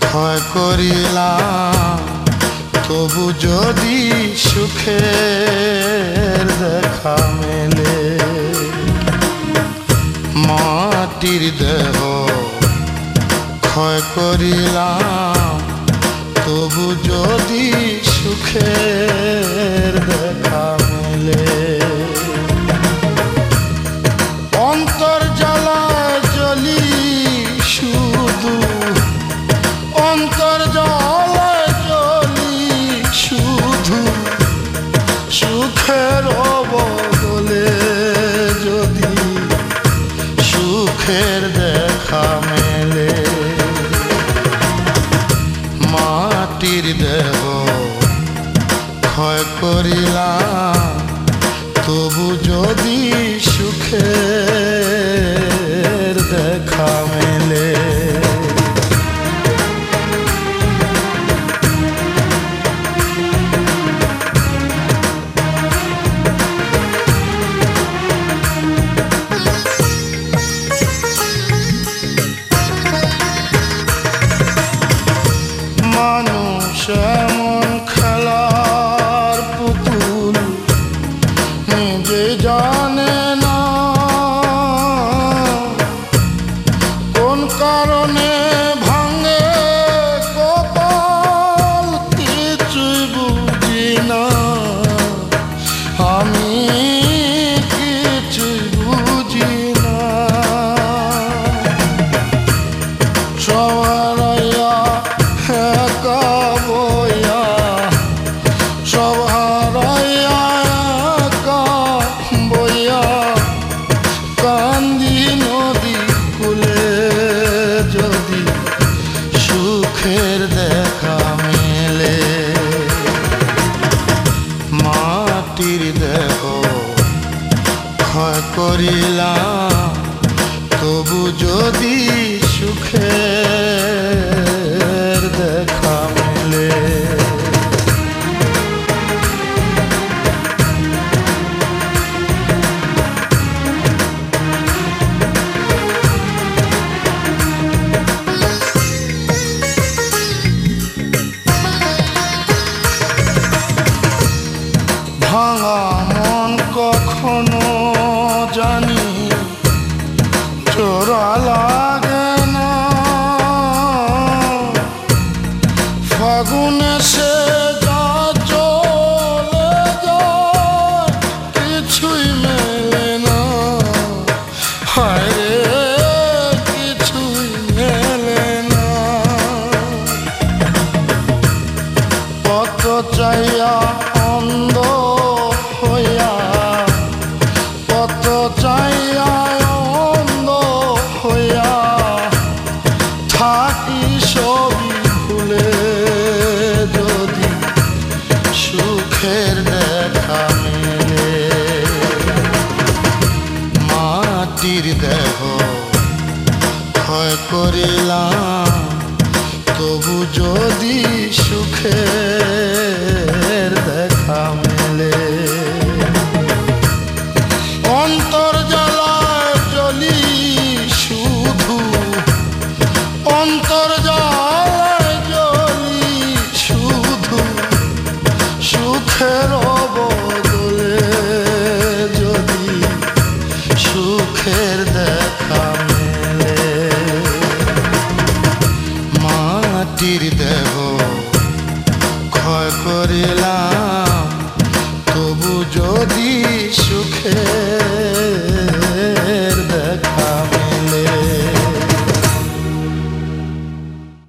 ক্ষয় করিলাম, তবু যদি সুখের দেখা মেলে। মাটির দেহ ক্ষয় করিলাম, তবু যদি সুখের দেখা মেলে। অন্তর জ্বালায় জ্বলি শুধু, অন্তর জ্বালায় জ্বলি শুধু, সুখের বদলে যদি সুখের দেখা মেলে। মাটির দেহ ক্ষয় করিলাম, তবু যদি সুখের দেখা মেলে। মানুষ এমন খেলার পুতুল, নিজে জানে না কোন কারণে ভাঙে কপাল, কিছুই বুঝি না আমি, কিছুই বুঝি না। সবার একা বইয়া, সব হারাইয়া একা বইয়া কান্দি নদী কূলে, যদি সুখের দেখা মেলে। মাটির দেহ ক্ষয় করিলাম, তবু যদি সুখের দেখা মেলে। ভাঙা মন কখনো জানি জোড়া লাগে না, ফাগুনে সে যা চলে যায় কিছুই মেলে না। হায় রে কিছুই মেলে না। কত চাইয়া অন্ধ হইয়া, কত চাইয়া অন্ধ হইয়া থাকি সবই ভুলে, যদি সুখের দেখা মেলে। মাটির দেহ ক্ষয় করিলাম, তবু যদি সুখের দেখা মেলে। অন্তর জ্বালায় জ্বলি শুধু, অন্তর জ্বালায় জ্বলি শুধু, সুখের বদলে যদি সুখের দেখা মেলে। মাটির দেহ ক্ষয় করিলাম,